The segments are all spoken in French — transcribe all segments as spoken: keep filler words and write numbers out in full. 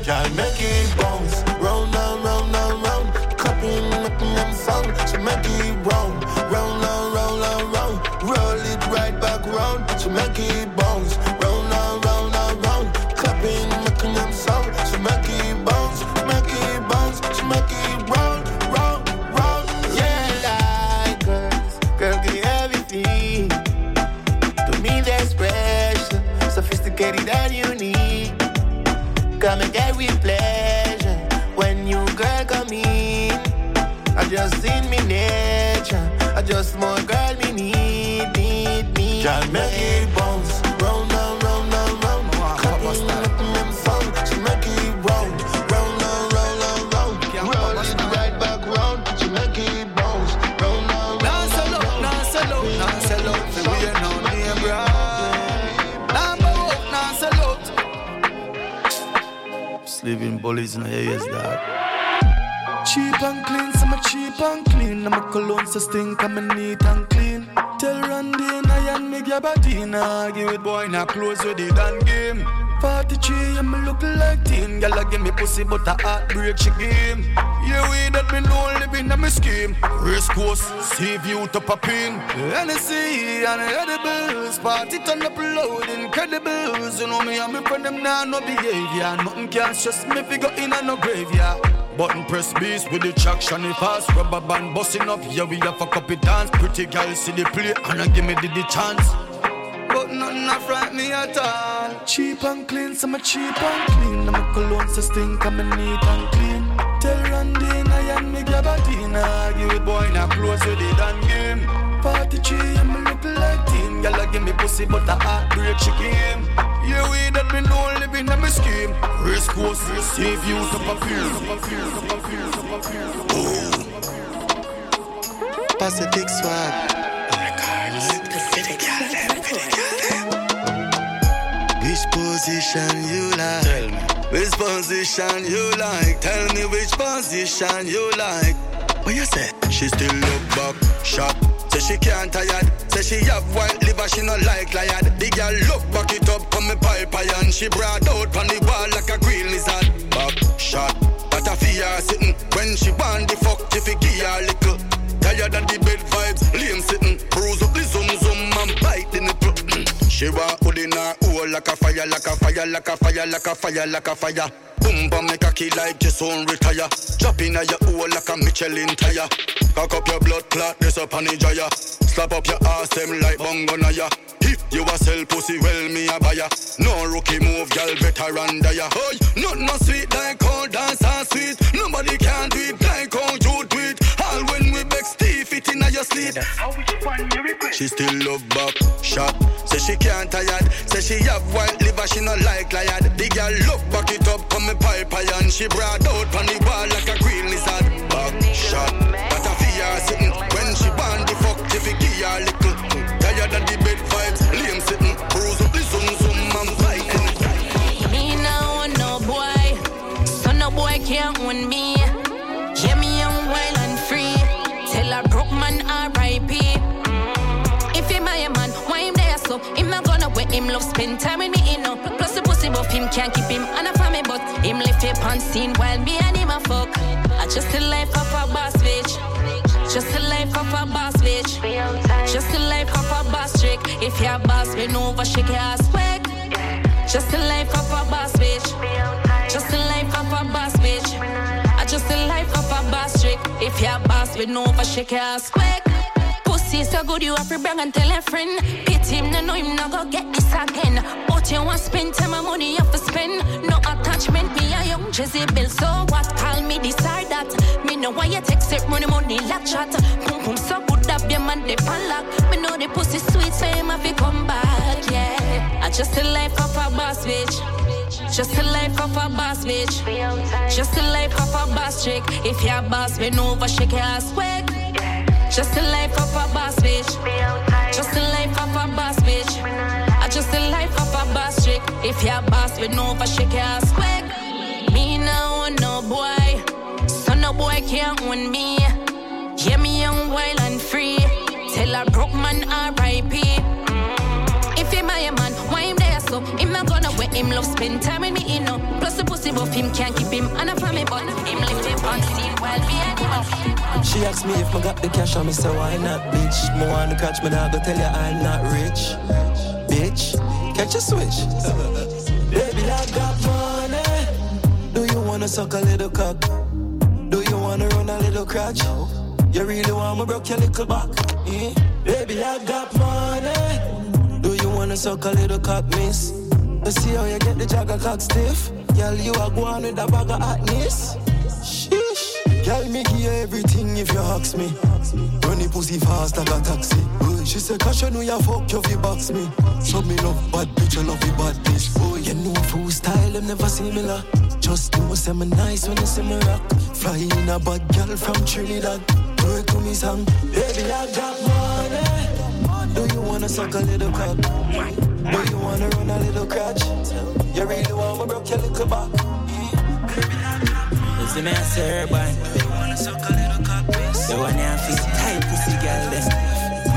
Girl, make it bounce. Round and round and round. Clapping, making them sound. She make it round. Round and round and round. Roll it right back round. She make it bounce. Round and round and round. Clapping, making them sound. She make it bounce. Make it bounce. She make it round, round, round. Yeah, like girls. Girl, give me everything. To me, there's pressure. Sophisticated and unique. Come and get with pleasure. When you girl come in, I just in me nature. I just more girl me need, need, need. Girl, make it bounce. Round and round and round. Clapping, making them sound. She make it round. Round and round and round. Roll it right back round. She make it bounce. Round and round and round. Now salute, now salute, now salute. We are now near bride. Number one, now salute. Sleeping bullies in the ears, dog. Cheap and clean, some are cheap and clean. I'm a cologne, so stink, I'm a neat and clean. Tell Randy and I and me Gabatina. Give it boy, now close with it and game. forty-three, I'm look like teen. Girl, give me pussy, but a heartbreak she game. Yeah, we that me know living in my scheme. Race course, save you to pop in. N S C and edibles. Party turn up loud, incredibles. You know me, I'm in front of them now, no behavior. Nothing can stress me if you go in and no graveyard. Button press beast with the traction, it fast. Rubber band busting up, yeah, we have a copy dance. Pretty girl see the play, and I give me the, the chance. But nothing a fright me at all. Cheap and clean, some are cheap and clean. I'm a cologne, so stink, I'm a neat and clean. Tell Randy and I and me Gabatina. Give it boy, now close with it and game. forty-three, I'm a look like teen. Girl, give me pussy, but a heartbreak she game. Yeah, we that me know living in my scheme. Race course, save you to papir. Pacific swag. Which position you like? Tell me. Which position you like? Tell me which position you like. What you say? She still look back, shot. Say she can't tired. Say she have white liver, she not like lion. The girl look back it up, come me pipe iron. She brought out on the wall like a green lizard. Back shot, that a fear sitting. When she want the fuck, if it give her little. Tired of the bed vibes, lame sitting. Bruise up the zoom zoom and bite the nipple. She walk hood in her hole like a fire, like a fire, like a fire, like a fire, like a fire. Boom bam make a key like your son retire. Drop in your hole like a Michelin tire. Cock up your blood clot, this up on the dryer. Slap up your ass them like bongonaya. If you a sell pussy, well me a buyer. No rookie move, girl better run dire. Hey, not no sweet like how dance are sweet. Nobody can do it like how you do it. All when we beg Steve it in your sleep. She still love back shot. Say she can't tired. Say she have white liver, she not like lion. The girl look back it up, come me pipe iron. She brought out on the wall like a green lizard. Back shot, but a fear sitting. When she want the fuck, if it give her little. Tired of the bed vibes, lame sitting. Bruise up the zoom zoom and fighting. Me now want no boy, so no boy can't own me. Yeah, me young, wild and free. Tell a broke man R I P. If him my man, why him there so? Him not gonna wait him love spend time with me, you know. Plus the pussy buff him can't keep him on a family, but him left him on scene while me and him a fuck. I just the life of a boss bitch. Just the life of a boss bitch. Just the life of a boss trick. If you're a boss, we know over shake your ass quick. Just the life of a boss bitch. Just the life of a boss bitch. I just the life of a boss trick. If you're a boss, we know over shake your ass quick. Pussy so good you have to bring and tell a friend. Pity him, no know him not go get this again. But you want spend time and money you have to spend. No attachment, me a young Jezebel. So what? Call me this or that. Me know why you text it, money, money, like chat. Pum pum so good that your man they pan lock. Me know the pussy sweet, so him have to come back, yeah. I just the life of a boss bitch. Just the life of a boss bitch. Just the life of a boss chick. If you're a boss, we know over shake your ass quick. Just the life of a boss bitch. Just the life of a boss bitch. I just the life of a boss chick. If you're a boss, we know over shake your ass quick. Me now want no boy, so no boy can't own me. Yeah, me young, wild and free. Tell a broke man R I P. If him my man, why him there? so. Him a gonna where him love spend time with me, you know. Plus the pussy buff him can't keep him on a family, but him lift him on scene while we at home. She asked me if I got the cash on me, so why not, bitch? Me want to catch me, now go tell you I'm not rich, bitch. Catch a switch. Baby, I got money. Do you wanna suck a little cock? Do you wanna run a little crotch? You really want me broke your little back? Yeah. Baby, I got money. Do you wanna suck a little cock, miss? You see how you get the jagger cock stiff? Girl, you are going with a bag of hotness. Sheesh. Girl, me give you everything if you ask me. Run the pussy fast like a taxi. She said, cause you know you fuck you fi box me. So me love bad bitch, I love you badness. Oh, you know full style, them never similar. Just know say me nice when you see me rock. Fly in a bad girl from Trinidad. Work to me song, baby I got money. Do you wanna suck a little cock? Do you wanna run a little crotch? You really want me broke your little back? You see me I say boy. Do you wanna suck a little cock? You wanna have this tight pussy girl then.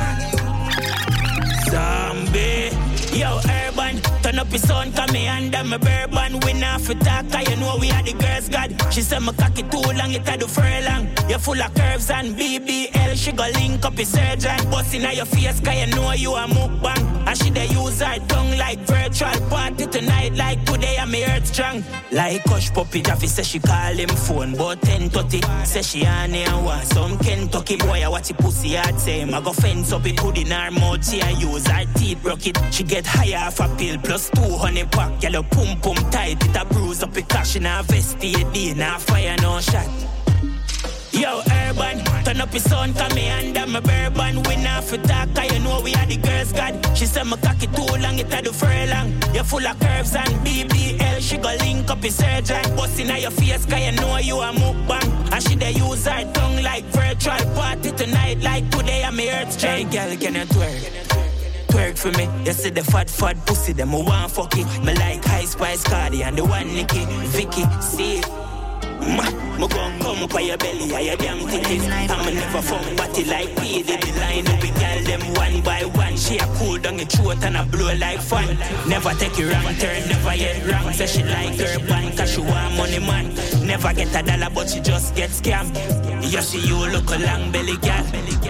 Zombie, yo urban, turn up his sound, come me under my bourbon. We not for talk, cause you know we are the girls god. She said my cocky too long, it a do furlong. You full of curves and B B L, she go link up his surgeon. Bust inna your face, cause you know you a mukbang. And she dey use her tongue like virtual party tonight, like today I'm earth strong. Like Hush Puppy, Jaffy say she call him phone, but ten thirty, say she on here and want some Kentucky boy. I watch the pussy hard, say him I go fence up it, put in her mouth, she a use her teeth broke it. She get higher off a pill, plus two honey pack, yellow pum pum tight, it a bruise up it, cash in her vest, D D, now fire no shot. Yo, urban, turn up his sound, come me under my bourbon. We not for talk, cause you know we are the girls god. She said my cocky too long, it a do furlong. You full of curves and B B L, she go link up his surgeon. Bust inna your face, cause you know you a mukbang. And she dey use her tongue like virtual party tonight, like today I'm earth strong. Hey girl, can you twerk? Twerk for me, you see the fat fat pussy, them who want fuck it. Me like High Spice Cardi and the one Nikki, Vicky, see it. Ma, me gon' come up on your belly, I your damn titties. I'ma never fuck body like P. They be line up with girl them one by one. She a cool down your throat and a blow like fun. Never take you wrong turn, never yet wrong. Say she like her band, cause she want money man. Never get a dollar but she just get scammed. You see you look a long belly girl.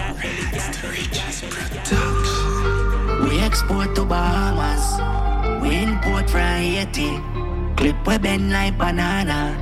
We export to Bahamas, we import from Haiti. Clip we bend like banana.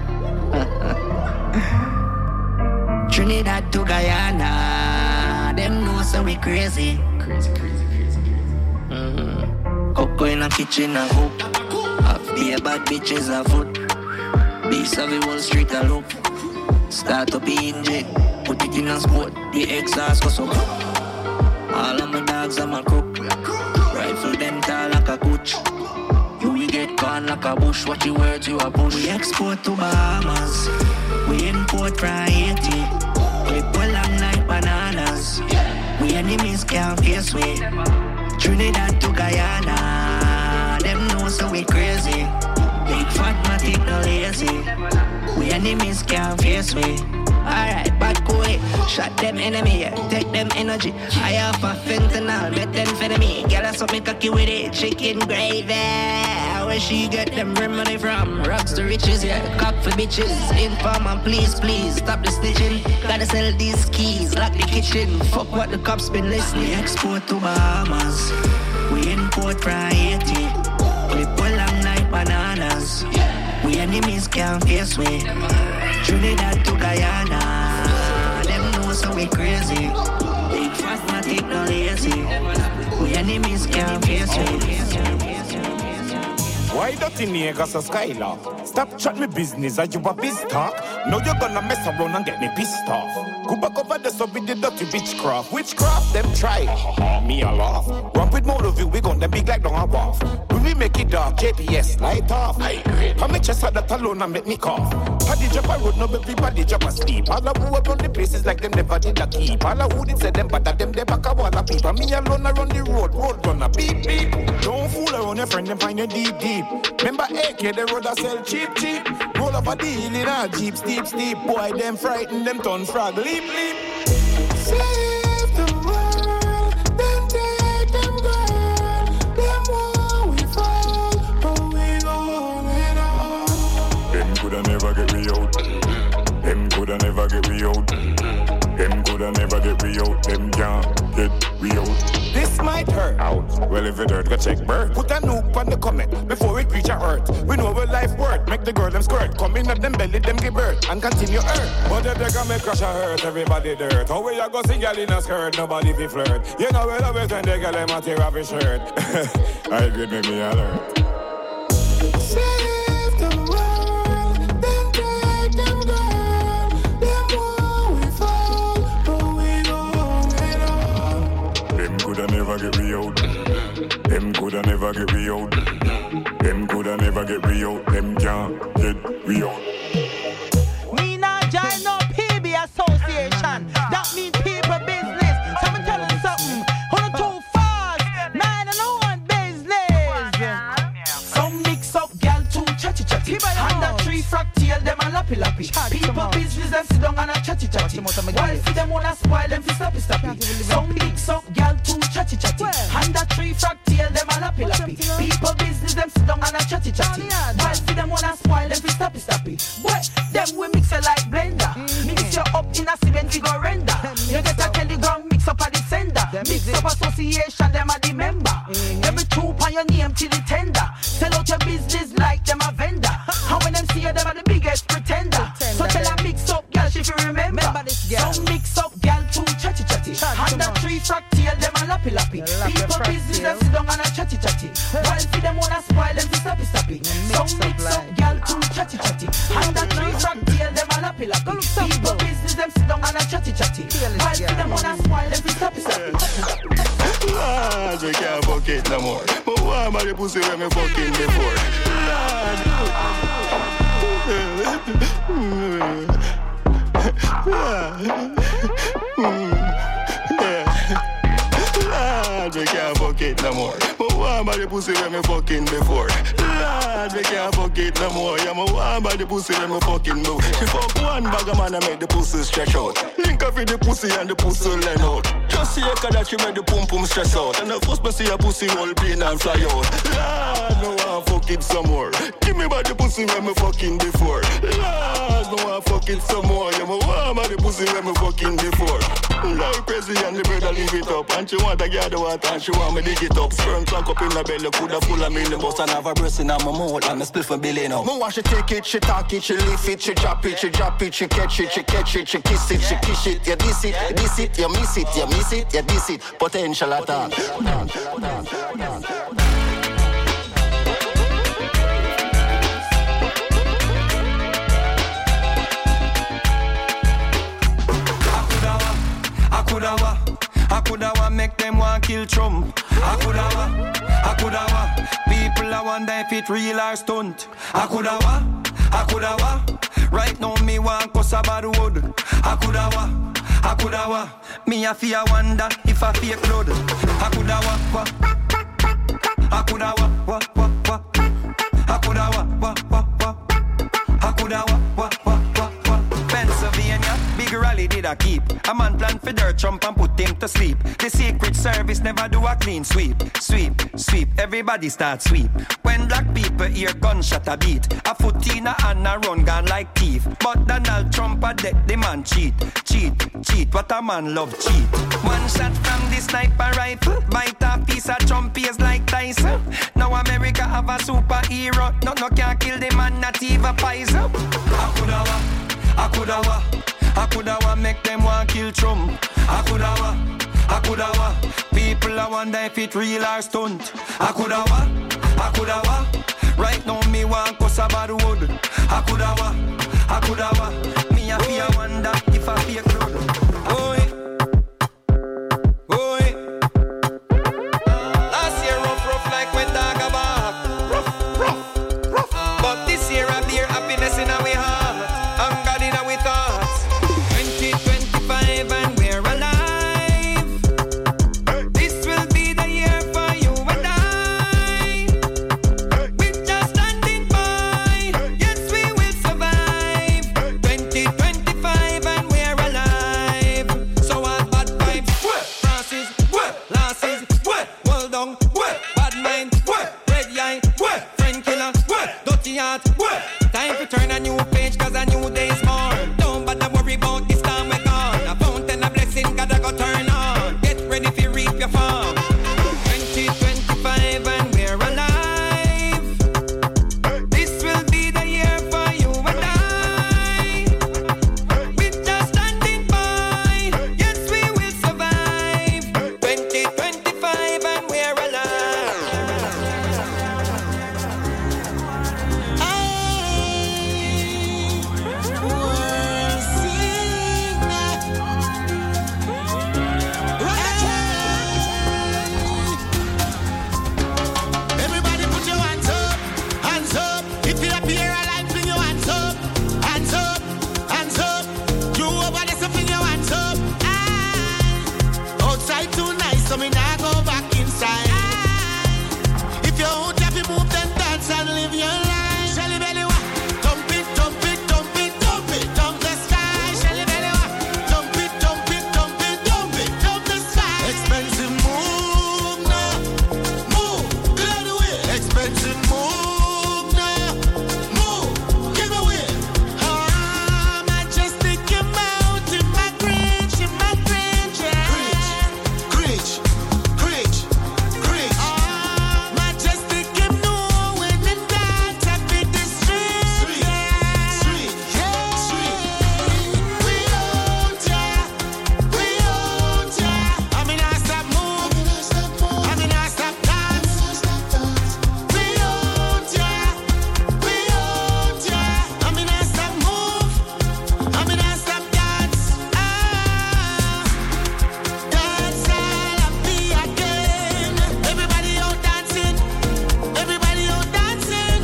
Trinidad to Guyana, them know so we crazy. Crazy, crazy, crazy, mm-hmm. Cocoa in a kitchen a hook. Half the bad bitches a foot. Beast of the Wall Street a look. Start up the engine, put it in a sport. The exhaust goes up. All of my dogs are my cook. Rifle them tall like a coach. You will get gone like a bush. What you words you a push. We export to Bahamas. We import from Haiti. We pull them like bananas. We enemies can't face we. Trinidad to Guyana, them know so we crazy. Big fat matic no lazy. We enemies can't face we. Alright, bad cool. Shot them enemy, yeah. Take them energy. I have a fentanyl, bet them for me. Girl, I saw me cocky with it, chicken gravy. Where she get them money from? Rocks to riches, yeah. Cock for bitches. Informer, please, please, stop the snitching. Gotta sell these keys, lock the kitchen. Fuck what the cops been listening. We export to Bahamas. We import from Haiti. We pull them like bananas. We enemies can't face we. Trinidad to Guyana, them know so we crazy. Big fast matic no lazy. We enemies can't face we. Why don't you nigga so Skylar? Stop chat me business, are you a biz talk? Now you're gonna mess around and get me pissed off. Go back over the sub with the dirty witchcraft. Witchcraft, them try. Ha ha, me a laugh. Run with more of you, we gon' them big like down a wharf. When we make it dark, J P S, light off. Come make chest at that alone and make me cough. Paddy drop a road, no everybody drop a sleep. All of who run the places like them never did a keep. All of who did say them, but that them they back a wall of people. Me alone I run the road, road run a beep beep. Don't fool around your friend, them find you deep deep. Remember A K, the road I sell cheap cheap. Roll up a deal in a jeep, steep steep. Boy, them frighten them turn frog, leap leap. Save the world, then take them girl. Them war we fall coulda never get me out. Them coulda never get me out. Them coulda never get me out. Them can't get me out. This might hurt. Out. Well, if it hurt, go check bird. Put a nuke on the comment before it reach a earth. We know where life worth. Make the girl them squirt. Come in at them belly, them give birth. And continue earth. But if they can make crash a hurt, everybody dirt. How we a go see girl in a skirt, nobody fi flirt. You know we love it when they girl them a tear off his shirt. I agree, make me alert. Save the world, then take them girl. Them won't we fall, but we gon' get on. Them coulda never get me out. Them coulda never get me out. Them coulda never get me out. Them can't get me out. Me not join no P B association. That means people business. So I'm telling you something. Who too fast? Nine and one business. Some mix up gal too chatty chatty. And that tree frack tail them a lappy lappy. People business them sit down and a chatty chatty. While see them wanna spoil them fi slappy slappy. Some mix up gal too chatty chatty. And that tree frack tail them a lappy lappy. People business them sit down and a chatty chatty. While see them wanna spoil them fi slappy slappy. What? Them we mix it like blender. Mix you up in a cement we go render. You get a telegram mix up at the sender. Mix up association them a the member. Every troop on your name till the tender. Sell out your business like them a vendor. And when them see you them are the biggest pretender. So tell her mix up girl if you remember. Some mix up girl too chatty chatty. And that tree frack tail them a lappy lappy. People business them sit down and a chatty chatty. While see them wanna spoil them to slappy slappy. Some mix up girl too chatty chatty. And that tree frack tail them a lappy lappy. People business them sit down and a chatty chatty. While see them wanna spoil them to slappy slappy. Lord, we can't fuck it no more. But why am I the pussy when me fucking before? Lord, we can't fuck it no more. But why am I the pussy when me fucking before? Lord, we can't fuck it no more. Yeah, me why am I the pussy when me fucking move? She fuck one bag of man and make the pussy stretch out. Link up with the pussy and the pussy lean out. Just see a car that she make the pum pum stress out. And the first me see a pussy whole plane and fly out. Lord, no one fuck it some more. Give me back the pussy when me fucking before. Lord, no one fuck it some more. Yeah, me why am I the pussy when me fucking before? Like crazy and the brother leave it up. And she want a girl the water and she want me dig it up. Sperm clock up in the belly, coulda full of million bucks. And have a breast in my mouth and me split for Billy now. Me want she take it, she talk it, she lift it, she drop it, she drop it, she catch it, she catch it, she kiss it, she kiss it. You diss it, you diss it, you miss it, you miss it, you diss it. Potential attack. I coulda wa, I coulda wa make them want kill Trump. I coulda wa, I coulda wa. People I wonder if it real or stunt. I coulda wa, I coulda wa. Right now me want cuss a bad word. I coulda wa, I coulda wa. Me a fear wonder if I fake blood. I coulda wa, wa. I coulda wa, wa, wa, wa. I coulda wa, wa, wa, wa. I coulda wa, wa, wa, wa, wa. Pennsylvania, big rally did I keep. A man plan for dirt Trump and put him to sleep. The Secret Service never do a clean sweep. Sweep, sweep, everybody start sweep. When black people hear gunshot a beat, a foot in a hand a run gun like thief. But Donald Trump a dead the man cheat. Cheat, cheat, what a man love cheat. One shot from the sniper rifle, bite a piece of Trump ears like Tyson. Now America have a superhero, no no can't kill the man, not even Pfizer. I coulda wa, I coulda wa. I coulda wa make them want kill Trump. I coulda wa, I coulda wa. People I wonder if it real or stunt. I coulda wa, I coulda wa. Right now me want cuss a bad word. I coulda wa, I coulda wa. Me a fear wonder if I fake blood. Oh yeah, oh yeah. Last year rough rough like when dog a bark. Rough, rough, rough. But this year a dear happiness in our heart. And God in our thoughts. twenty twenty-five and we're alive. This will be the year for you and I. We're just standing by. Yes, we will survive. twenty twenty-five and we're alive. So all bad vibes, crosses, losses, well done, bad mind, red eye, friend killer, dirty heart, Time to turn a new page, cause a new day's born. Don't bother worry about this time we're gone. A fountain of blessing, gotta go turn on. Get ready to reap your farm. twenty twenty-five and we're alive. This will be the year for you and I. We're just standing by. Yes, we will survive. twenty twenty-five and we're alive. Everybody put your hands up, hands up. If you're up here alive, bring your hands up, hands up, hands up. You over there, so bring your hands up. Ah. Outside too nice, so me nah go back inside. Ah. If you're out, have you move, then dance and live your life. Shelly belly wa, dump it, dump it, dump it, dump it, dump the sky. Shelly belly wa, dump it, dump it, dump it, dump it, dump the sky. Expensive move now, move, clear the way. Expensive move now, move, give away. Ah, majestic amount in my bridge, in my bridge, yeah. Preach, preach, preach. Ah, majestic him know when the dance I beat the street, yeah. Street, yeah. Street. We own ya, we own ya. I mean I stop move, I mean I stop dance. We own ya, we own ya. I mean I stop move, I mean I stop dance. Ah, dance all of me again. Everybody out dancing, everybody out dancing.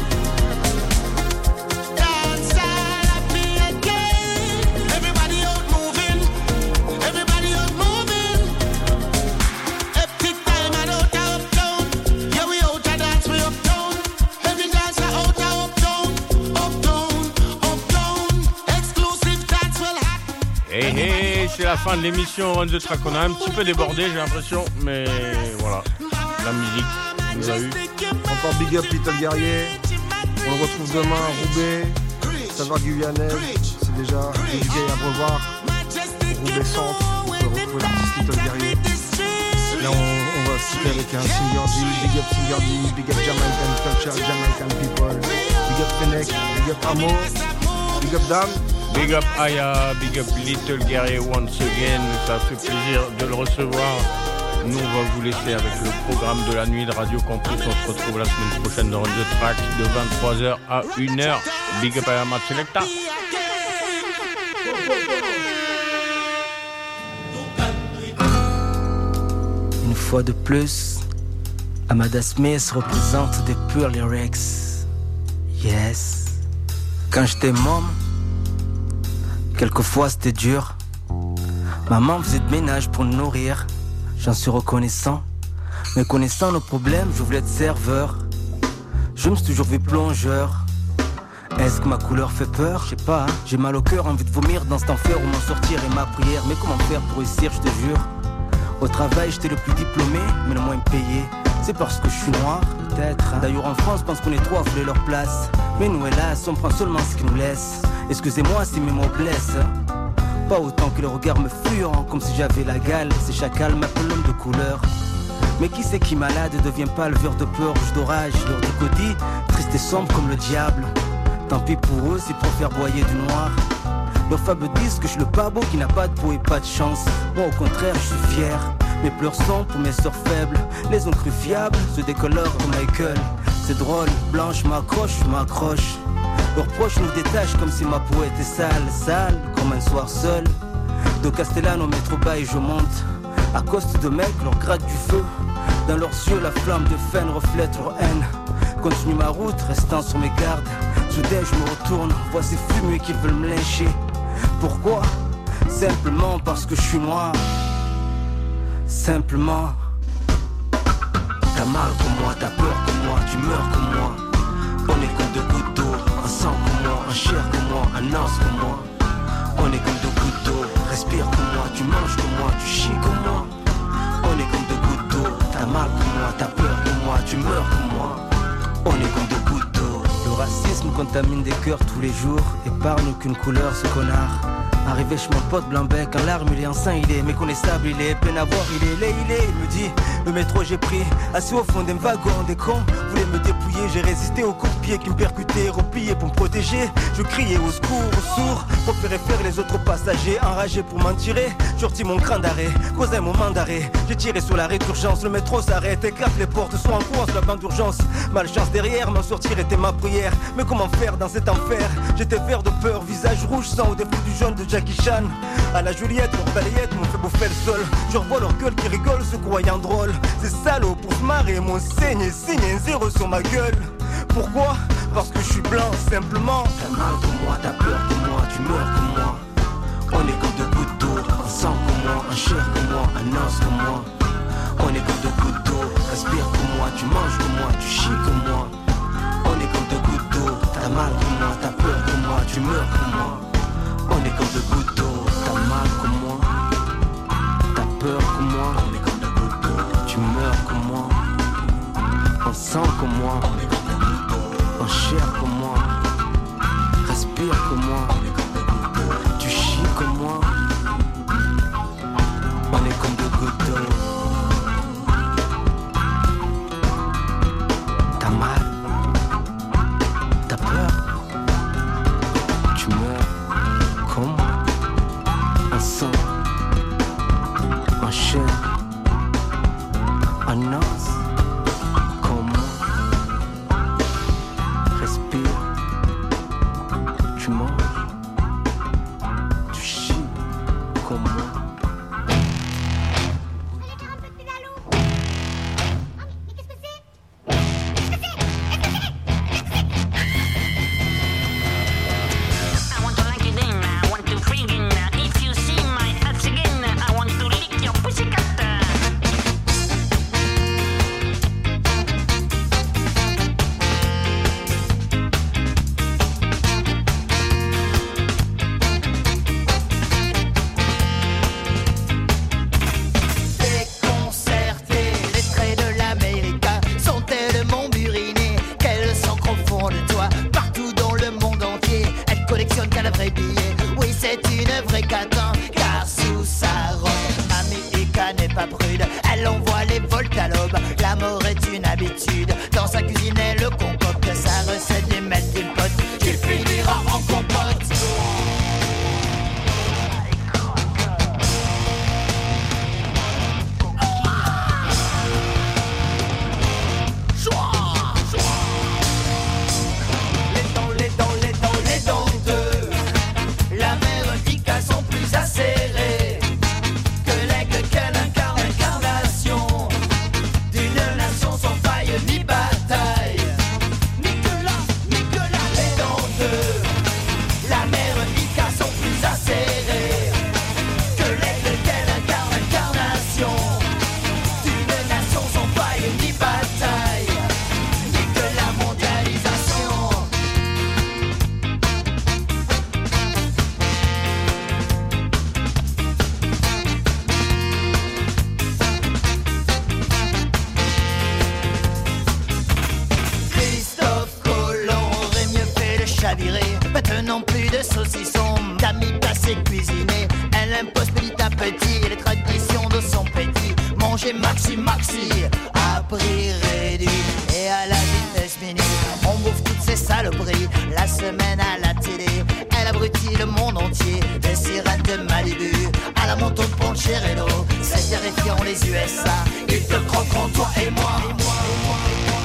Dance all of me again. Everybody out moving, everybody out moving. Epic time and out of uptown. Yeah, we out to dance, we uptown. Every dancer out of uptown, uptown, uptown. Exclusive dance will happen. Hey hey, c'est la fin de l'émission On the Track. On a un petit peu débordé, j'ai l'impression, mais voilà, la musique nous a eu. Encore big up Little Guerrier. On le retrouve demain à Roubaix, Savoir Guyanaise. C'est déjà des D J à revoir. Roubaix Centre, on peut retrouver l'artiste Little Guerrier. Là on, on va se quitter avec un Singer D, big up Singer D, big up Jamaican Culture, Jamaican People, big up Fennec, big up Amo, big up Dam. Big up Aya, big up Little Guerrier once again. Ça fait plaisir de le recevoir. Nous, on va vous laisser avec le programme de la nuit de Radio Campus. On se retrouve la semaine prochaine dans The Track de vingt-trois heures à une heure. Big up Aya Mat Selecta. Une fois de plus, Amada Smith représente des pure lyrics. Yes. Quand j'étais môme, quelquefois c'était dur. Maman faisait de ménage pour nous nourrir. J'en suis reconnaissant. Mais connaissant nos problèmes, je voulais être serveur. Je me suis toujours vu plongeur. Est-ce que ma couleur fait peur? Je sais pas, hein. J'ai mal au cœur, envie de vomir dans cet enfer où m'en sortir est ma prière. Mais comment faire pour réussir, je te jure? Au travail, j'étais le plus diplômé, mais le moins payé. C'est parce que je suis noir, peut-être. D'ailleurs en France, pense qu'on est trois à voler leur place. Mais nous hélas, on prend seulement ce qu'ils nous laissent. Excusez-moi si mes mots blessent. Pas autant que le regard me fure, comme si j'avais la gale. Ces chacals m'appellent l'homme de couleur. Mais qui c'est qui malade devient pas leveur de peur, rouge d'orage, leur décodie, triste et sombre comme le diable. Tant pis pour eux, s'ils préfèrent boyer du noir. Leurs fables disent que je suis le pas beau qui n'a pas de peau et pas de chance. Moi au contraire, je suis fier. Mes pleurs sont pour mes sœurs faibles. Les ont cru fiables, se décolorent comme Michael. C'est drôle, blanche m'accroche, m'accroche. Leurs proches nous détachent comme si ma peau était sale, sale, comme un soir seul. De Castellano, métro bas et je monte. À cause de mecs, leur gratte du feu. Dans leurs yeux, la flamme de Fen reflète leur haine. Continue ma route, restant sur mes gardes. Soudain, je me retourne, vois ces fumées qui veulent me lyncher. Pourquoi? Simplement parce que je suis noir. Simplement. T'as mal comme moi, t'as peur comme moi, tu meurs comme moi. On est comme deux gouttes d'eau, un sang comme moi, un chair comme moi, un os comme moi. On est comme deux gouttes d'eau, respire comme moi, tu manges comme moi, tu chies comme moi. On est comme deux gouttes d'eau, t'as mal comme moi, t'as peur comme moi, tu meurs comme moi. On est comme deux gouttes d'eau. Le racisme contamine des cœurs tous les jours. Épargne aucune couleur ce connard. Arrivé chez mon pote Blanc-Bec, en larmes il est enceint, il est méconnaissable, il est peine à voir, il est laid, il est, il me dit, le métro j'ai pris, assis au fond d'un wagon, des cons voulaient me dépouiller, j'ai résisté aux coups de pied qui me percutaient, replié pour me protéger, je criais au secours, au sourd, préférais faire les autres passagers, enragés pour m'en tirer, j'ortis mon cran d'arrêt, cause un moment d'arrêt, j'ai tiré sur l'arrêt d'urgence, le métro s'arrête, éclate les portes, sont en course, la bande d'urgence, malchance derrière, m'en sortir était ma prière, mais comment faire dans cet enfer, j'étais vert de peur, visage rouge, sang au défaut du jaune de Jackie Chan. À la Juliette, leur balayette m'ont fait bouffer le sol. Je revois leur gueule qui rigole, se croyant drôle. Ces salauds pour se marrer m'ont saigné, signé un zéro sur ma gueule. Pourquoi? Parce que je suis blanc, simplement. T'as mal comme moi, t'as peur comme moi, tu meurs comme moi. On est comme deux gouttes d'eau, un sang comme moi, un chair comme moi, un os comme moi. On est comme deux gouttes d'eau, respire comme moi, tu manges comme moi, tu chies comme moi. On est comme deux gouttes d'eau, t'as mal comme moi, t'as peur comme moi, tu meurs comme moi. On est comme deux gouttes d'eau, t'as mal comme moi, t'as peur comme moi, on est comme deux gouttes d'eau, tu meurs comme moi, on sent comme moi, on est comme deux gouttes d'eau, on chair comme moi, respire comme moi, on est comme deux gouttes d'eau, tu chies comme moi, on est comme deux gouttes d'eau, t'as mal, t'as peur, tu meurs. Un sang, un chair, un os, comme moi. Respire, tu manges, tu chies comme moi. Maintenant plus de saucisson, d'amis passés cuisinés. Elle impose petit à petit les traditions de son petit. Manger maxi maxi à prix réduit et à la vitesse mini. On bouffe toutes ces saloperies la semaine à la télé. Elle abrutit le monde entier, des sirènes de Malibu à la moto de Poncherello. C'est terrifiant les U S A, ils te croqueront toi et moi. Et moi, et moi, et moi.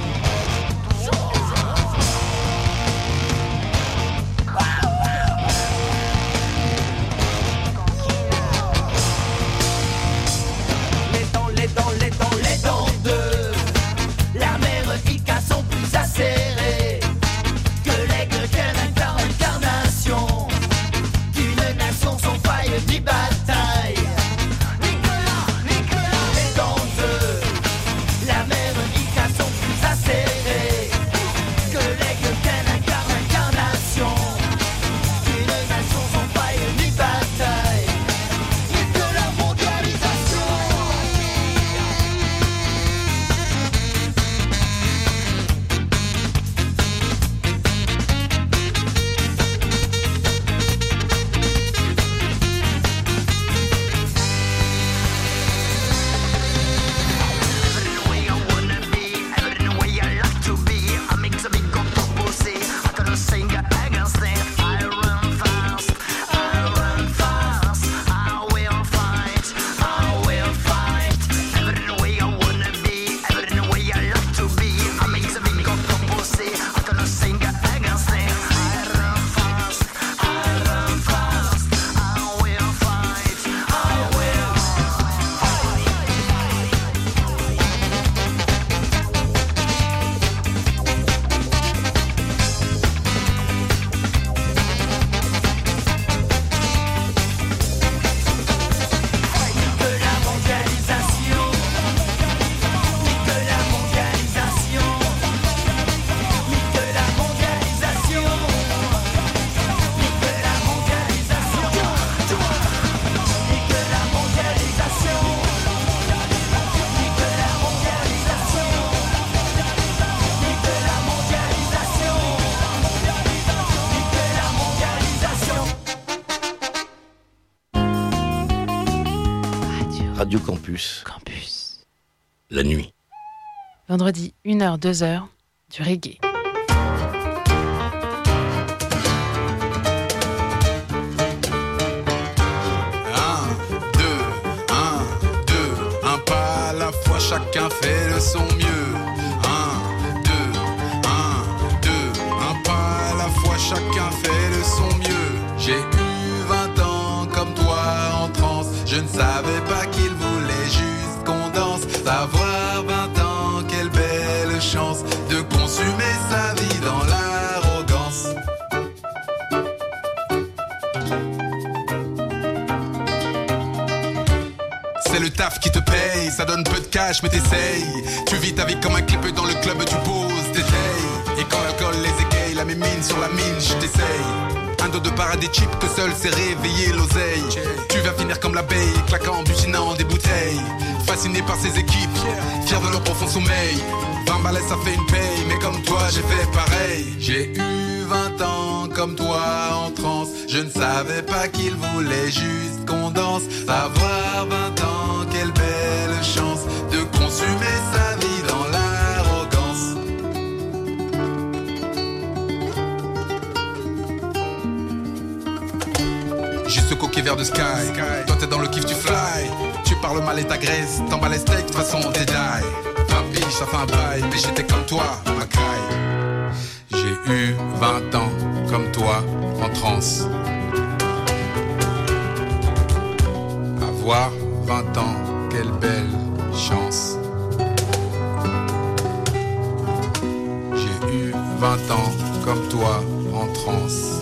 Dans les dents, les dents de la mère Ika sont plus acérées que l'aigle qu'elle incarne, incarnation d'une nation sans faille ni bataille. Nicolas, Nicolas, les dents de la Radio Campus. Campus. La nuit. Vendredi, une heure, deux heures, du reggae. Chacun fait de son mieux. Un, deux, un, deux, un pas à la fois, chacun fait de son mieux. J'ai eu vingt ans comme toi en transe. Je ne savais pas qu'il voulait juste qu'on danse. Avoir vingt ans, quelle belle chance de consumer sa vie dans l'arrogance. C'est le taf qui te paye, ça donne peu de cash mais t'essayes. Tu vis ta vie comme un clip dans le club, tu poses, t'essayes. Et quand l'alcool les égaye, la mémine sur la mine, je t'essaye. Un dos de paradis cheap que seul c'est réveiller l'oseille. Tu vas finir comme l'abeille, claquant, butinant des bouteilles. Fasciné par ses équipes, fier de leur profond sommeil. vingt balais ça fait une paye, mais comme toi j'ai fait pareil. J'ai eu vingt ans comme toi en transe. Je ne savais pas qu'il voulait juste qu'on danse. Avoir vingt ans, quelle belle chance de consumer sa vie dans l'arrogance. Juste coquet vers de sky. Toi t'es dans le kiff, tu fly. Tu parles mal et t'agresses. T'emballes les steaks, de toute façon t'es die. vingt piges, ça fait un bail. Mais j'étais comme toi, ma caille. J'ai eu vingt ans comme toi en transe. Avoir vingt ans, quelle belle chance. J'ai eu vingt ans comme toi en transe.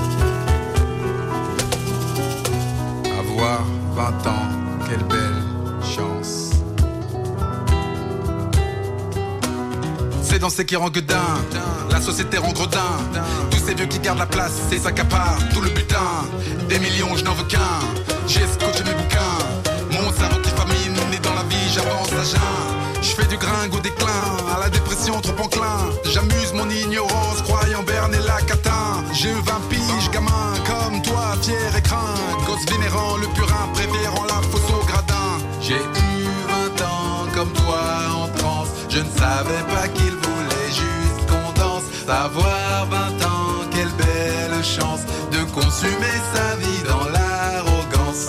Avoir vingt ans, quelle belle chance. C'est danser qui rend gueudin, la société rend gredin. Tous ces vieux qui gardent la place, c'est s'accaparent tout le butin. Des millions, je n'en veux qu'un. J'ai scotché mes bouquins. Mon cerveau qui famine, né dans la vie, j'avance à jeun. Je fais du gringue au déclin, à la dépression trop enclin. J'amuse mon ignorance, croyant Berne et la catin. J'ai eu vingt piges, gamin, comme toi, fier et craint. Gosse vénérant, le purin, préférant la fosse au gradin. J'ai eu vingt ans comme toi en transe. Je ne savais pas qu'il voulait juste qu'on danse. Avoir vingt ans, quelle belle chance de consumer sa vie dans l'arrogance.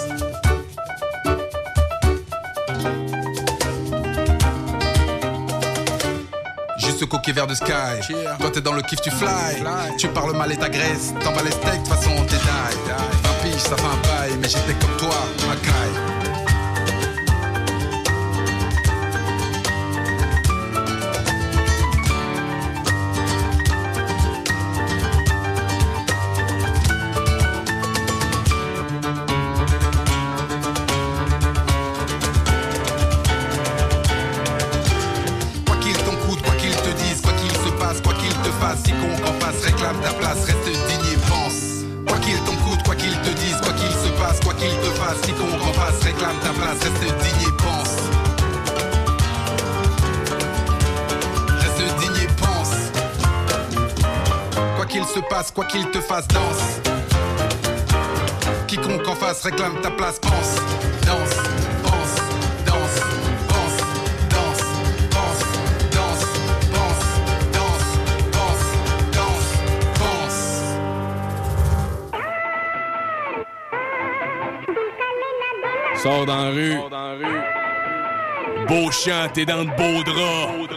Juste coquet vers de sky. Cheer. Toi t'es dans le kiff, tu fly. fly. Tu parles mal et t'agresses. T'emballes les steaks, de toute façon t'es die. vingt piges, ça fait un bail, mais j'étais comme toi, ma caille. Si qu'on en face, réclame ta place, reste digne et pense. Quoi qu'il t'en coûte, quoi qu'il te dise, quoi qu'il se passe, quoi qu'il te fasse, si qu'on en face, réclame ta place, reste digne et pense. Reste digne et pense. Quoi qu'il se passe, quoi qu'il te fasse, danse. Quiconque en face, réclame ta place, pense, danse. Sors dans la rue. Beau chant, t'es dans de beaux draps.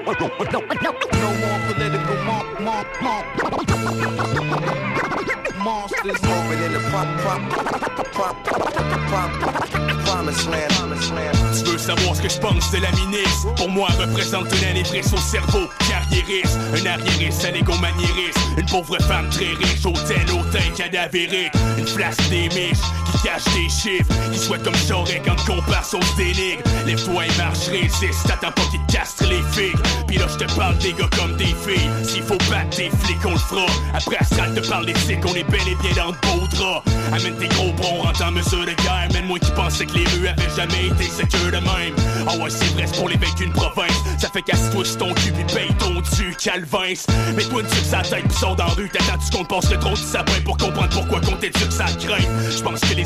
Monsters moving in the pop, pop, pop, pop, promised land, promised land. Tu veux savoir ce que je pense de la ministre? Pour moi, représente une annévrisse au cerveau, carriériste, un arriériste, un égo-maniériste, une pauvre femme très riche, hôtel, hôtel cadavérique, une flasque des miches qui cache des chiffres, qui souhaite comme Choré quand compare son dénigre. Lève-toi et marche, résiste, t'attends pas qu'ils te castrent les filles. Pis là, je te parle des gars comme des filles. S'il faut battre des flics, on le fera. Après Astral te parle des tics, on est bel et bien dans de beaux draps. Amène tes gros bons, rentre en mesure de guerre. Mène-moi qui pensait que les rues avaient jamais été sécures de même. Ah ouais, c'est vrai, c'est pour les vaincus d'une province. Ça fait casse-toi sur ton cul pis paye ton dû, calvins. Mets-toi une sucre sur la tête pis sors dans la rue. T'attends, tu comptes, passe le trop de sapin pour comprendre pourquoi compter dessus que ça craint. J'pense que les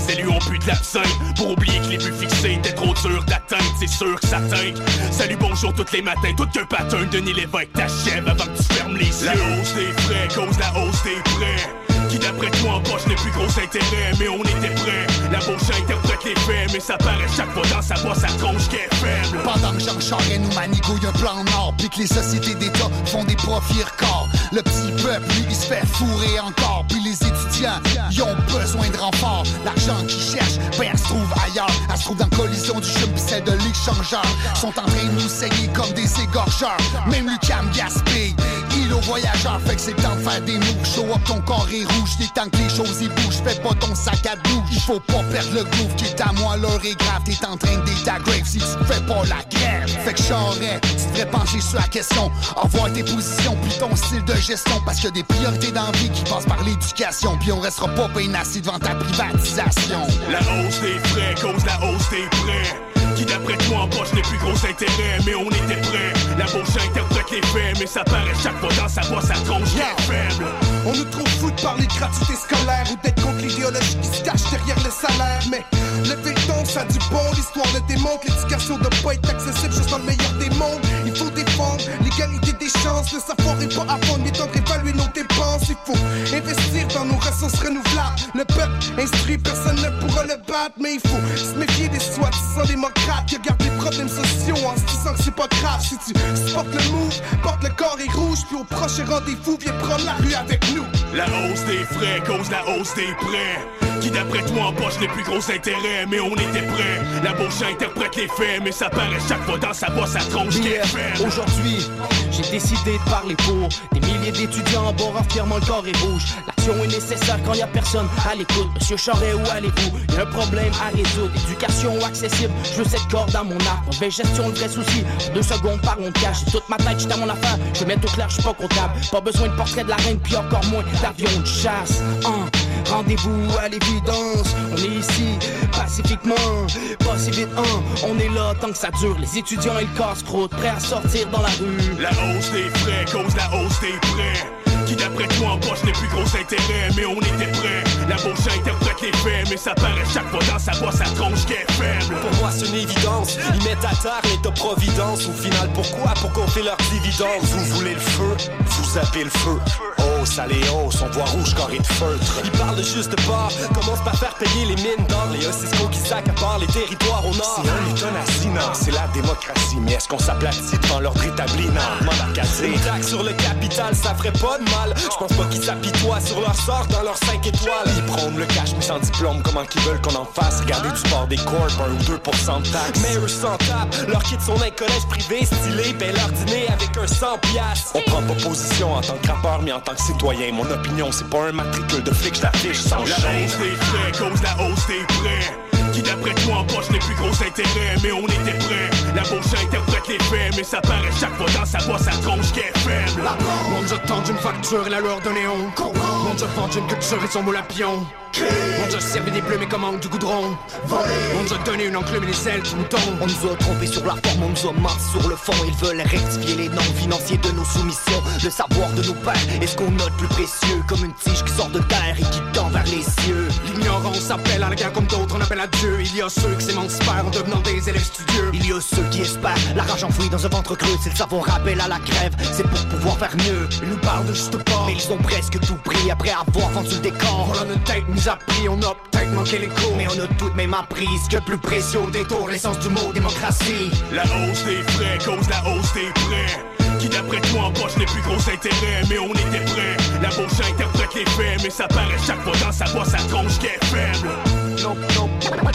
les élus ont pu de l'absinthe pour oublier que les buts fixés étaient trop durs d'atteindre. C'est sûr que ça teinte. Salut, bonjour tous les matins, tout qu'un pattern. Denis Lévesque t'achève avant que tu fermes les yeux. La hausse des frais cause la hausse des prêts. Qui d'après toi empoche les plus gros intérêts. Mais on était prêts. La bouche interprète les faits. Mais ça paraît chaque fois dans sa voix sa tronche qui est faible. Pendant que Jean Charest nous manigouille un plan nord, puis que les sociétés d'État font des profits records, le petit peuple, lui, il se fait fourrer encore. Puis les étudiants, ils ont besoin de renfort. L'argent qu'ils cherchent, ben elle se trouve ailleurs. Elle se trouve dans la collision du chum pis celle de l'échangeur. Sont en train de nous saigner comme des égorgeurs. Même Lucam gaspille, il aux voyageurs. Fait que c'est le temps de faire des moves. Show up, ton corps est rouge, les temps que les choses y bougent. Fais pas ton sac à douche. Il faut pas perdre le groove qui est à moi, l'heure est grave. T'es en train d'être ta grave si tu fais pas la grève. Fait que j'aurais, tu devrais pencher sur la question. Avoir tes positions puis ton style de gestion. Parce qu'il y a des priorités dans la vie qui passent par l'éducation. Puis on restera pas peinassis devant ta privatisation. La hausse des frais cause la hausse des prêts. Qui d'après toi empoche les plus gros intérêts. Mais on était prêts. La bouche interprète les faits. Mais ça paraît chaque fois dans sa voix sa tronche qui est faible. On nous trouve fous de parler de gratuité scolaire ou d'être contre l'idéologie qui se cache derrière le salaire. Mais le béton, ça a du bon, l'histoire le démontre. L'éducation doit pas être accessible juste dans le meilleur des mondes. Il faut défendre l'égalité des chances. Le savoir est pas à fond, mais temps d'évaluer nos dépenses. Il faut investir dans nos ressources renouvelables. Le peuple instruit, personne ne pourra le battre. Mais il faut se méfier des soi-disant démocrates qui regardent les problèmes sociaux en se disant que c'est pas grave. Si tu supportes le move, porte le corps est rouge. Puis au prochain rendez-vous, viens prendre la rue avec nous. La hausse des frais cause la hausse des prêts. Qui d'après toi empoche les plus gros intérêts. Mais on était prêts. La bouche interprète les faits. Mais ça paraît chaque fois dans sa voix sa tronche qui est faible. Aujourd'hui, j'ai décidé de parler pour des milliers d'étudiants en bord entièrement le corps est rouge. L'action est nécessaire quand y a personne à l'écoute. Monsieur Charest, où allez-vous? Y a un problème à résoudre. Éducation accessible, je veux cette corde dans mon arc. Mauvaise gestion, le vrai souci. Deux secondes, parlons de cash. J'ai toute ma tête, j'étais à mon affaire. Je vais mettre au clair, je suis pas comptable. Pas besoin de portrait de la reine, puis encore moins d'avion de chasse. Hein? Rendez-vous à l'évidence. On est ici, pacifiquement. Pas si vite, hein? On est là tant que ça dure. Les étudiants et le casse-croûte, prêts à sortir dans la rue. La hausse des frais cause la hausse des prêts. Qui d'après toi empoche les plus gros intérêts. Mais on était prêts. La bouche interprète les faits. Mais ça paraît chaque fois dans sa voix sa tronche qui est faible. Pour moi c'est une évidence. Ils mettent à terre l'état-providence. Au final pourquoi? Pour compter leurs dividendes. Vous voulez le feu? Vous avez le feu. Oh ça les hausse, on voit rouge carré de feutre. Ils parlent de juste part. Commence par faire payer les mines d'or. Les Cisco qui s'accaparent les territoires au nord. C'est un euthanasie, non, c'est la démocratie. Mais est-ce qu'on s'aplatit devant l'ordre établi? Non, demande à casser. Une taxe sur le capital, ça ferait pas de mal. Je pense pas qu'ils s'apitoient sur leur sort dans leurs cinq étoiles. Ils prônent le cash mais sans diplôme, comment qu'ils veulent qu'on en fasse? Regarder du sport des corps, un ou deux pour cent de taxes. Mais eux s'en tapent, leur kit sont d'un collège privé stylé. Ben leur dîner avec un cent piastres. On prend pas position en tant que rappeur mais en tant que citoyen. Mon opinion c'est pas un matricule de flic, je l'affiche sans la chaîne. La hausse des frais cause la hausse des prêts. Qui d'après toi empoche les plus gros intérêts. Mais on était prêts. La bouche interprète les faits. Mais ça paraît chaque fois dans sa voix sa tronche qui est faible. Mon Dieu tend une facture et la leur de néon. Mon Dieu vend une culture et son moule à pion. Mon Dieu servi des plumes et commande du goudron. On nous a donné une enclume et les ailes qui nous tombent. On nous a trompés sur la forme, on nous a menti sur le fond. Ils veulent rectifier les noms financiers de nos soumissions. Le savoir de nos pères est ce qu'on a de plus précieux. Comme une tige qui sort de terre et qui tend vers les cieux. L'ignorance appelle à la guerre comme d'autres, on appelle à Dieu. Il y a ceux qui s'émancipèrent en devenant des élèves studieux. Il y a ceux qui espèrent la rage enfouie dans un ventre creux. C'est le savoir appelle à la crève, c'est pour pouvoir faire mieux. Ils nous parlent de juste pas, mais ils ont presque tout pris après avoir vendu le décor. On a une tête nous a pris, on a peut-être manqué l'écho. Mais on a tout de même appris ce que plus précieux au détour, l'essence du mot démocratie. La hausse des frais cause la hausse des prêts. Qui d'après toi empoche les plus gros intérêts. Mais on était prêts. La bouche interprète les faits. Mais ça paraît chaque fois dans sa voix sa tronche qui est faible. No, no,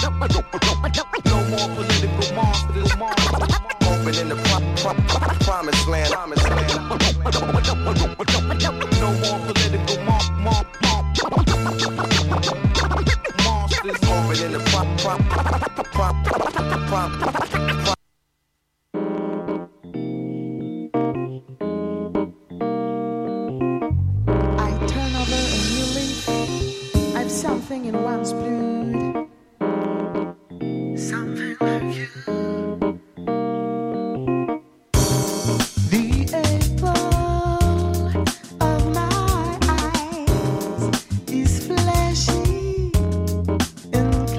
no more political monsters. Open in the pro- pro- pro- promised land. Promised land. No more political mon- mon- mon- monsters. Open in the pro- pro- pro- pro- pro- pro- I turn over a new leaf. I've something in one's blood. Something like you. The apple of my eyes is fleshy and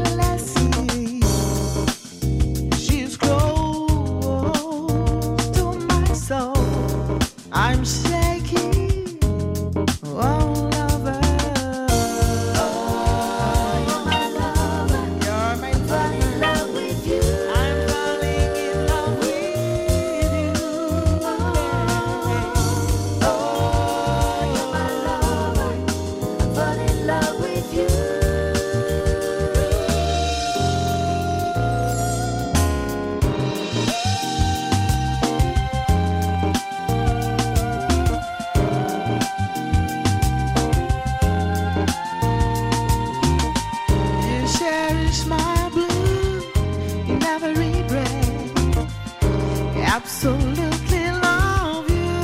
absolutely love you.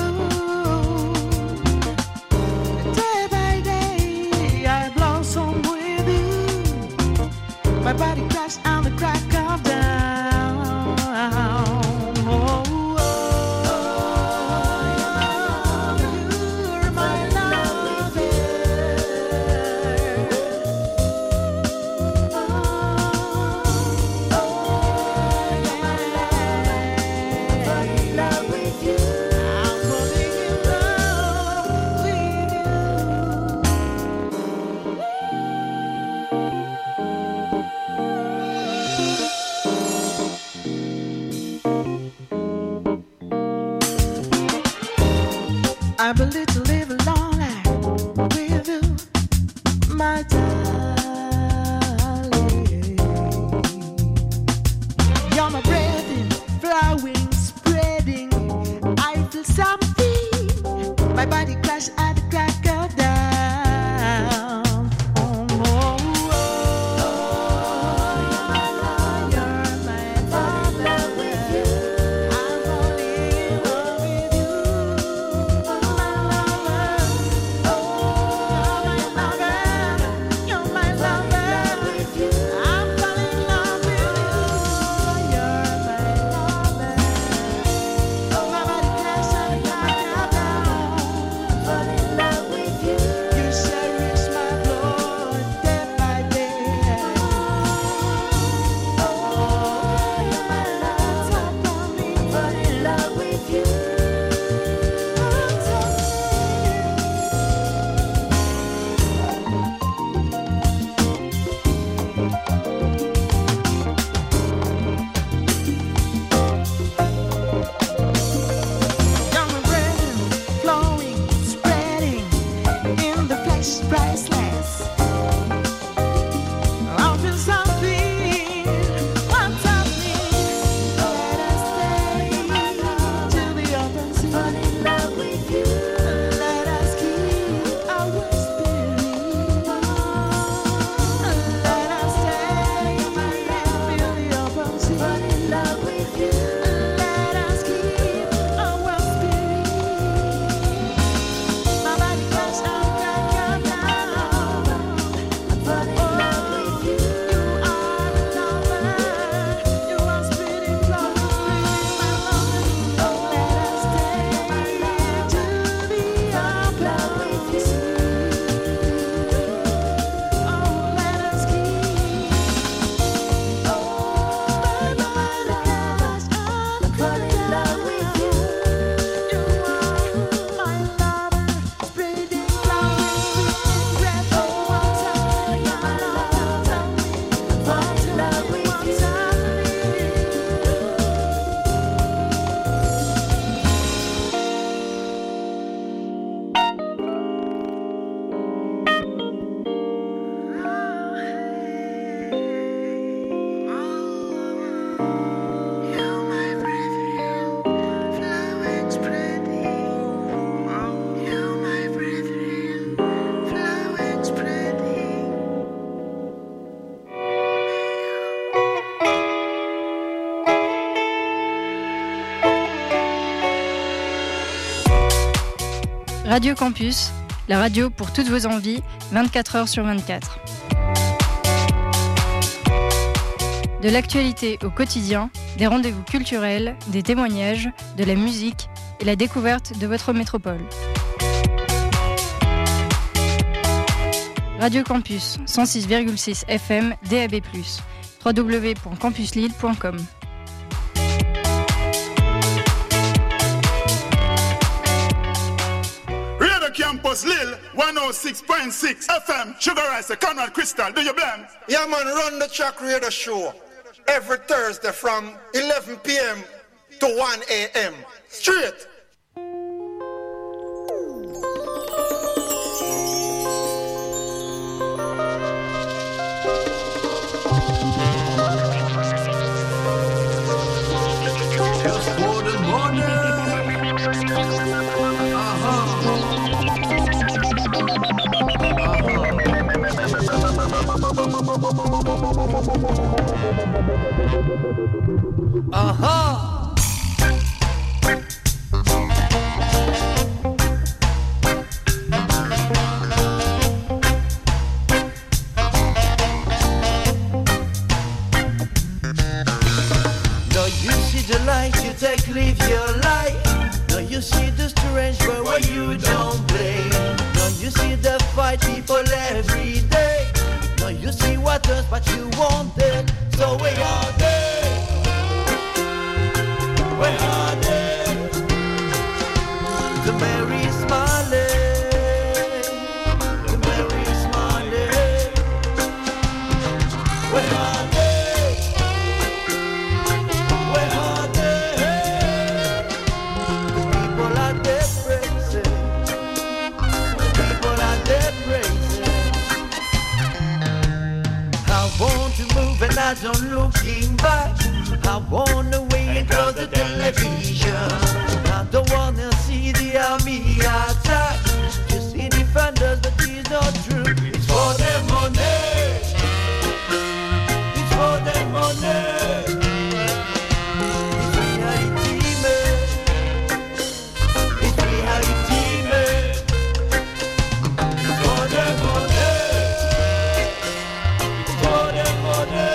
Day by day, I blossom with you. My body crashed on the crack of dawn. Oh, oh, you're my lover. I believe to live a long life with you, my darling. You're my breathing, flowing, spreading. I feel something. My body crash at the crack of dawn. Oh, oh, oh, you're my father with you. I'm falling in love with you. Radio Campus, la radio pour toutes vos envies, vingt-quatre heures sur vingt-quatre. De l'actualité au quotidien, des rendez-vous culturels, des témoignages, de la musique et la découverte de votre métropole. Radio Campus, cent six virgule six F M, D A B plus, w w w point campus lille point com. Campus Lille, one oh six point six F M, Sugar Rice, Conrad Crystal, do you blend? Yeah man, run the track radio show every Thursday from eleven p.m. to one a.m. Straight. Aha! white people every day. Now you see what us, what you wanted. So where are they? Where are they? The Mary Smiley, the Mary Smiley. Where are they? Where are they? The people are dead crazy. The people are dead crazy. I want to move and I don't looking back. I wanna wait across the television. I don't wanna see the army attack. Just see defenders, but it's not true. It's for their money. It's for their money. It's reality, man. It's reality, man. It's for their money. It's for their money.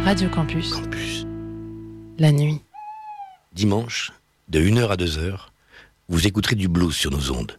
Radio Campus. Campus. La nuit. Dimanche, de une heure à deux heures, vous écouterez du blues sur nos ondes.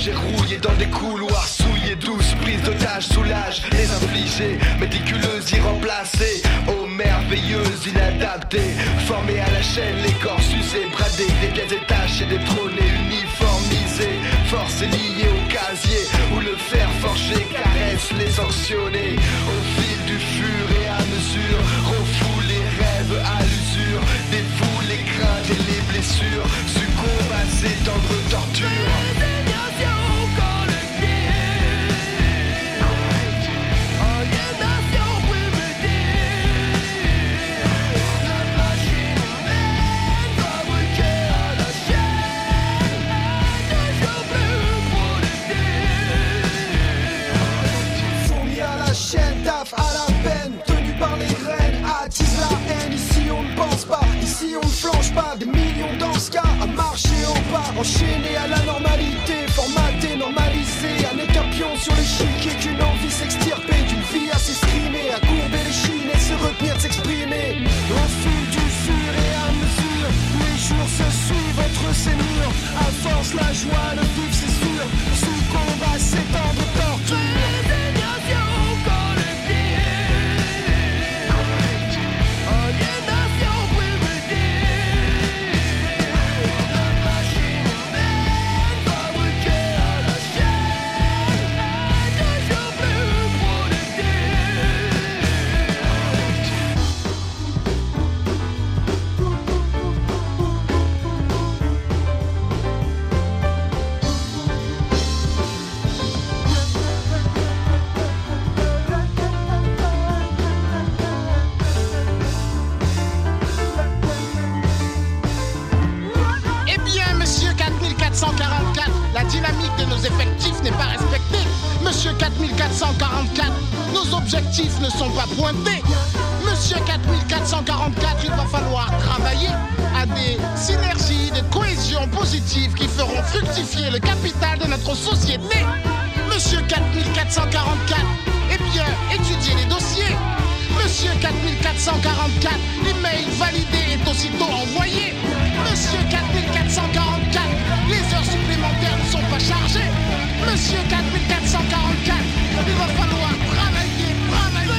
J'ai rouillé dans des couloirs souillés, douce prise d'otages soulage les infligés, méticuleuses irremplacées, oh merveilleuse inadaptée, formée à la chaîne, les corps usés, bradés, des pièces détachées, détrônés, uniformisés, force liée au casier, où le fer forgé caresse les sanctionnés, au fil du fur et à mesure, refoule les rêves à l'usure, défoule les craintes et les blessures, succombe à ces tendres tortures. Chaîne, taf à la peine, tenu par les rênes, attise la haine. Ici on ne pense pas, ici on ne flanche pas. Des millions dans ce cas, à marcher au pas, enchaîné à la normalité, formaté, normalisé. Un qu'un pion sur l'échiquier, qu'une envie s'extirper, d'une vie à s'escrimer, à courber les chines et se retenir de s'exprimer. Au fil du fur et à mesure, les jours se suivent entre ces murs. À force la joie, le vivre c'est sûr, succombe à ces temps de torture. La dynamique de nos effectifs n'est pas respectée. Monsieur quatre mille quatre cent quarante-quatre, nos objectifs ne sont pas pointés. Monsieur quatre mille quatre cent quarante-quatre, il va falloir travailler à des synergies de cohésion positive qui feront fructifier le capital de notre société. Monsieur quatre mille quatre cent quarante-quatre, eh bien, étudiez les dossiers. Monsieur quatre mille quatre cent quarante-quatre, l'email validé est aussitôt envoyé. Monsieur quatre mille quatre cent quarante-quatre, les heures supplémentaires ne sont pas chargées. Monsieur quatre mille quatre cent quarante-quatre, il va falloir travailler, travailler.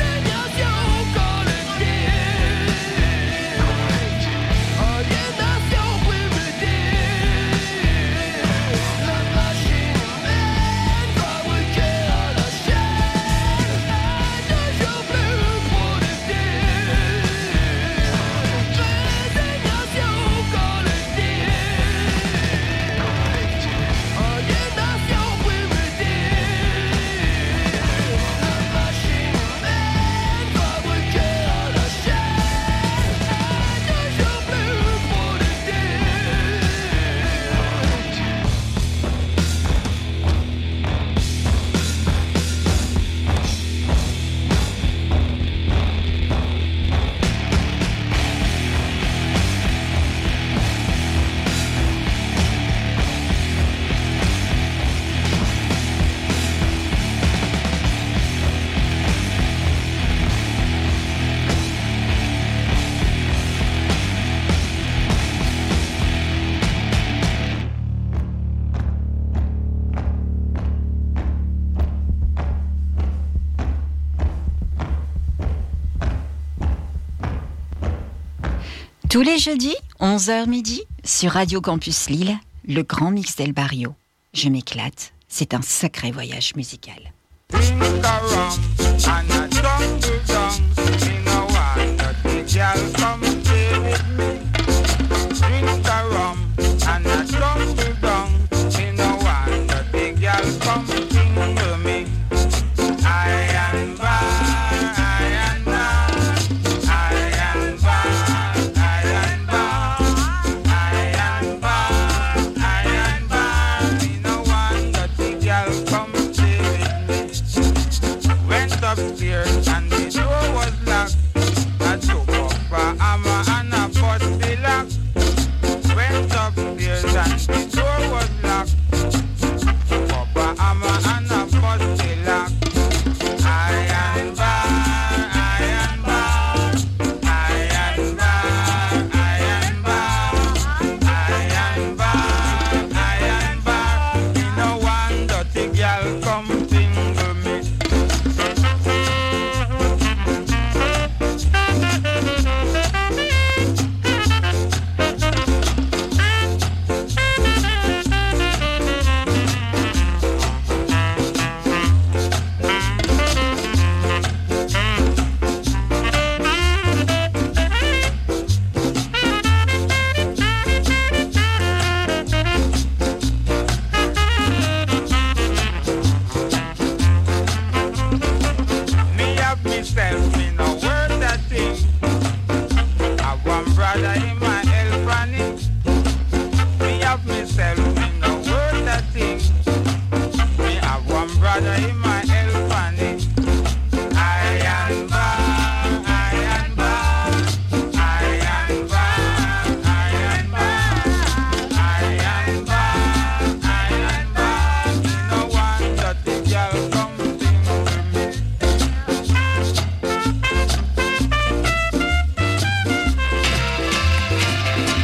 Tous les jeudis, onze heures midi, sur Radio Campus Lille, le grand mix d'El Barrio. Je m'éclate, c'est un sacré voyage musical. Drink a rum and a